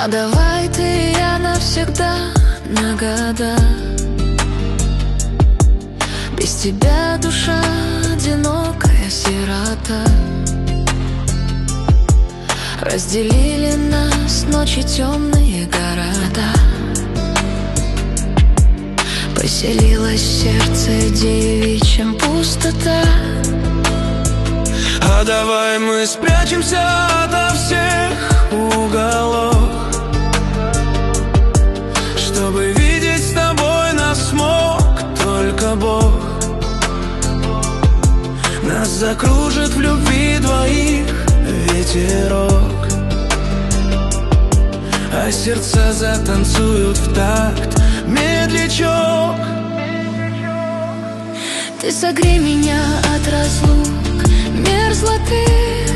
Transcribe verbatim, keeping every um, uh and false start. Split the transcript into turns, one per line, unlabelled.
А давай ты и я навсегда, на года. Без тебя душа одинокая сирота. Разделили нас ночи темные города. Поселилась в сердце девичьем пустота.
А давай мы спрячемся ото всех уголов, чтобы видеть с тобой нас смог только Бог. Нас закружит в любви двоих ветерок, а сердца затанцуют в такт медлячок.
Ты согрей меня от разлук, мерзла ты